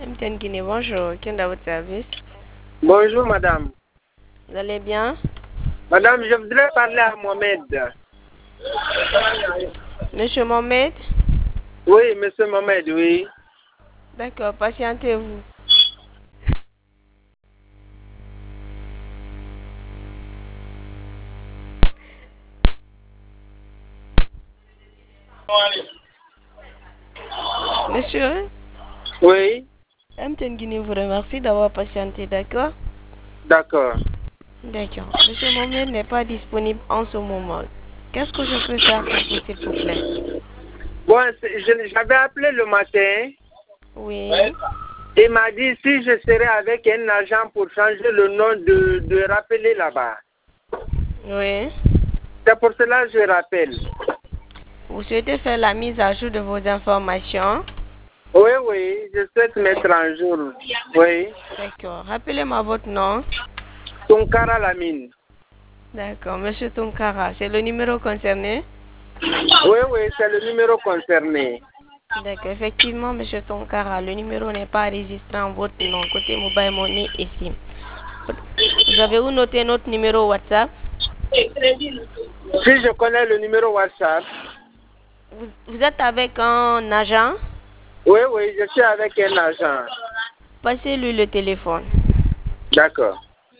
MTN Guinée, bonjour. Qui est à votre service? Bonjour madame. Vous allez bien? Madame, je voudrais parler à Mohamed. Monsieur Mohamed? Oui, monsieur Mohamed, oui. D'accord, patientez-vous. Monsieur, Oui, MTN Guinée vous remercie d'avoir patienté, d'accord? d'accord. D'accord. Monsieur Mohamed n'est pas disponible en ce moment. Qu'est-ce que je peux faire pour vous, s'il vous plaît? Bon, j'avais appelé le matin. Oui. Il m'a dit si je serais avec un agent pour changer le nom de rappeler là-bas. Oui. C'est pour cela que je rappelle. Vous souhaitez faire la mise à jour de vos informations? Oui, oui, je souhaite mettre en jour. Oui. D'accord. Rappelez-moi votre nom. Tunkara Lamine. D'accord. Monsieur Tunkara, c'est le numéro concerné? Oui, oui, c'est le numéro concerné. D'accord. Effectivement, monsieur Tunkara, le numéro n'est pas enregistré en votre nom, côté mobile money ici. Vous avez où noté notre numéro WhatsApp? Si je connais le numéro WhatsApp. Vous êtes avec un agent? Oui, oui, je suis avec un agent. Passez-lui le téléphone. D'accord.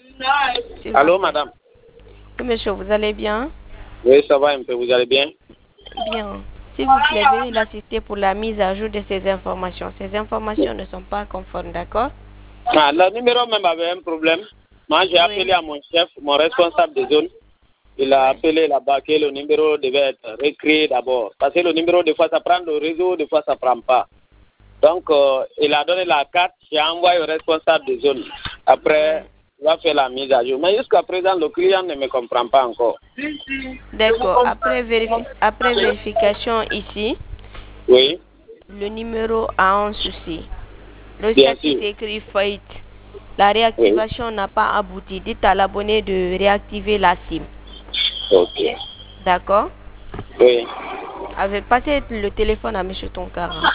Allô, madame? Oui, monsieur, vous allez bien? Oui, ça va un peu, vous allez bien? Bien. S'il vous plaît, veuillez l'assister pour la mise à jour de ces informations. Ces informations ne sont pas conformes, d'accord? Ah, le numéro même avait un problème. Moi, j'ai appelé à mon chef, mon responsable de zone. Il a appelé là-bas que le numéro devait être recréé d'abord. Parce que le numéro, des fois, ça prend le réseau, des fois, ça ne prend pas. Donc, il a donné la carte, j'ai envoyé au responsable de zone. Après, il va faire la mise à jour. Mais jusqu'à présent, le client ne me comprend pas encore. D'accord. Après vérification ici, Oui, le numéro a un souci. Le bien statut sûr. s'écrit faillite. La Oui, réactivation n'a pas abouti. Dites à l'abonné de réactiver la SIM. ok. D'accord? Oui. Avez passé le téléphone à M. Tonkara.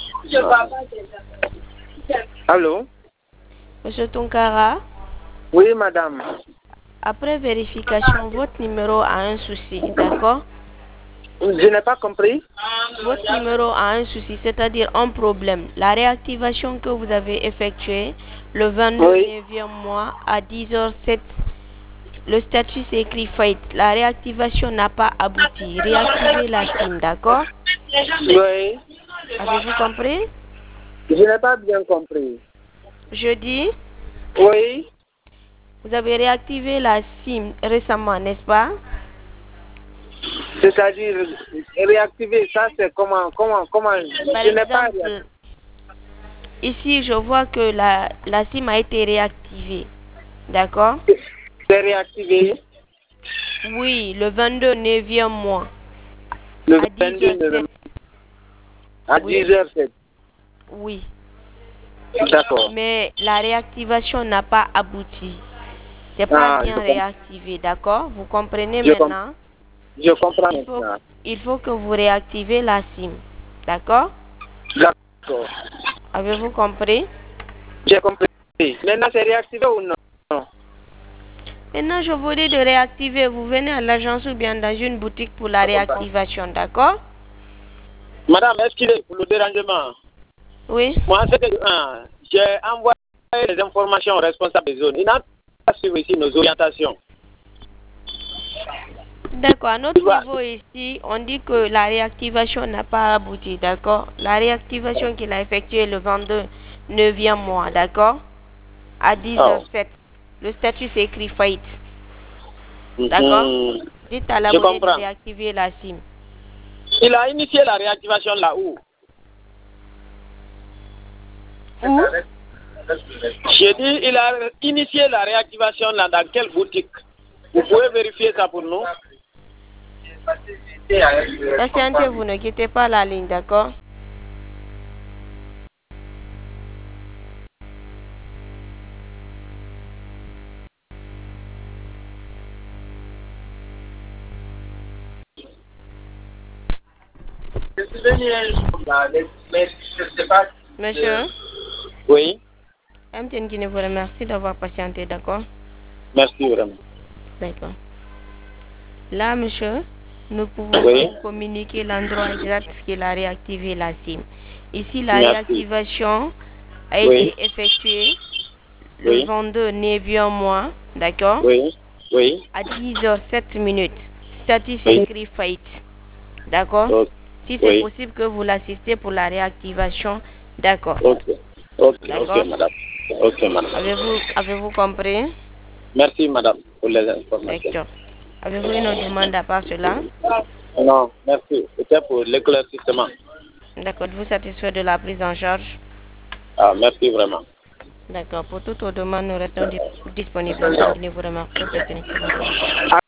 Allô? Monsieur Tonkara, Oui, madame. après vérification, votre numéro a un souci. D'accord? Je n'ai pas compris. Votre numéro a un souci, c'est-à-dire un problème. La réactivation que vous avez effectuée le 22 Oui. 9e mois à 10h07, le statut s'écrit faillite. La réactivation n'a pas abouti. Réactivez la SIM, d'accord? Oui. Avez-vous compris? Je n'ai pas bien compris. Je dis, Oui. vous avez réactivé la SIM récemment, n'est-ce pas? C'est-à-dire réactiver, ça c'est comment Par je n'ai pas exemple, ici, je vois que la SIM a été réactivée. D'accord? c'est réactivé Oui, le 22 9e mois le à 22 10h07. à Oui, 10h07. oui. D'accord. Mais la réactivation n'a pas abouti. C'est pas Ah, bien réactivé, d'accord? Vous comprenez je, com- maintenant? je comprends Il faut, maintenant. il faut que vous réactivez la SIM. D'accord? D'accord. Avez-vous compris? J'ai compris. Maintenant c'est réactivé ou non? Maintenant, je vous dis de réactiver. Vous venez à l'agence ou bien dans une boutique pour la réactivation, d'accord? Madame, est-ce qu'il est pour le dérangement? Oui. Moi, c'est que j'ai envoyé les informations au responsable des zones. Il n'a pas suivi ici nos orientations. D'accord. À Tu notre vois? niveau ici, on dit que la réactivation n'a pas abouti, d'accord? La réactivation qu'il a effectuée le 22 9e mois, d'accord? À Oh. 10h07. Le statut c'est écrit faillite. D'accord? Mhm. Dites à Je l'abonné de comprends. réactiver la SIM. Il a initié la réactivation là où? Où? J'ai dit, il a initié la réactivation là dans quelle boutique? Vous pouvez vérifier ça pour nous? Patientez, vous ne quittez pas la ligne, d'accord? Monsieur? Oui. MTN Guinée vous remercie d'avoir patienté, d'accord? Merci vraiment. D'accord. Là, monsieur, nous pouvons Oui. vous communiquer l'endroit exact qu'il a réactivé la SIM. Ici, la Merci. réactivation a Oui. été effectuée le Oui. 22 9e mois, d'accord? Oui. Oui. À 10h07 minutes. Statut Oui. inscrit faillite. D'accord? Ok. Si c'est Oui. possible que vous l'assistez pour la réactivation, d'accord. Ok. Ok. D'accord? Ok, madame. Ok, madame. Avez-vous compris? Merci, madame, pour les informations. D'accord. Avez-vous une demande à part cela? Non, merci. C'était pour l'éclaircissement. D'accord. Vous satisfait de la prise en charge? Ah, merci vraiment. D'accord. Pour toutes vos demandes, nous restons disponibles. Vous remercie. Faites une excellente journée.